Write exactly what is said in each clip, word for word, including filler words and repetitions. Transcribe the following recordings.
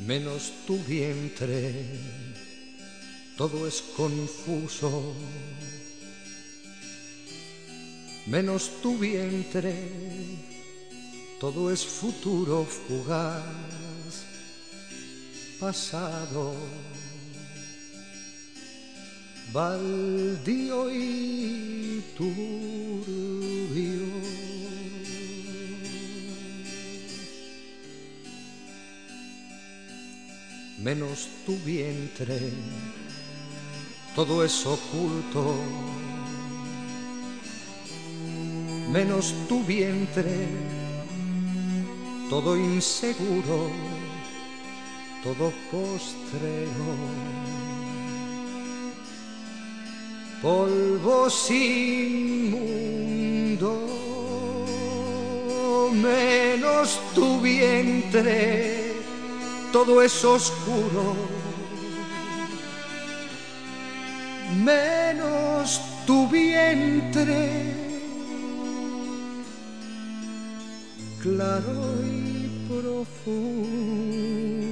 menos tu vientre, todo es confuso, menos tu vientre, todo es futuro fugaz, pasado, baldío y turbio. Menos tu vientre, todo es oculto, menos tu vientre, todo inseguro, todo postrero, polvo sin mundo, menos tu vientre, todo es oscuro, menos tu vientre, claro y profundo.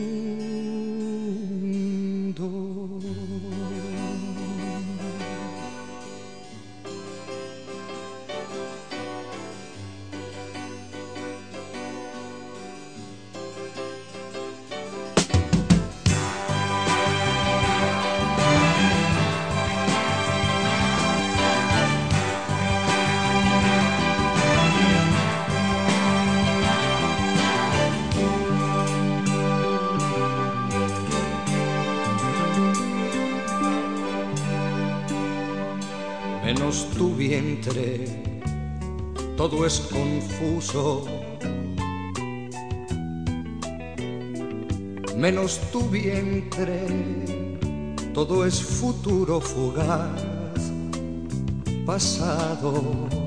Menos tu vientre, todo es confuso, menos tu vientre, todo es futuro fugaz, pasado,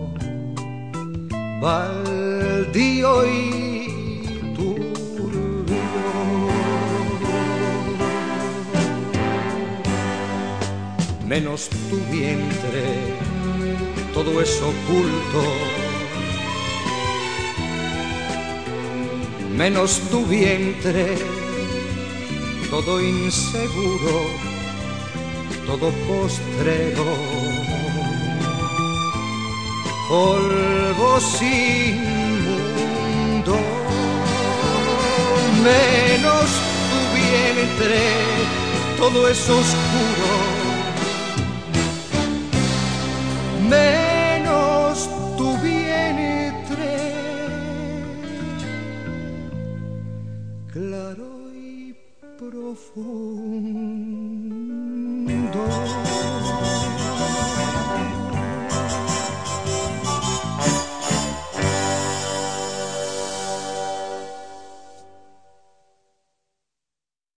baldío y turbio. Menos tu vientre, todo es oculto, menos tu vientre, todo inseguro, todo postrero, polvo sin mundo, menos tu vientre, todo es oscuro, menos tu vientre, claro y profundo.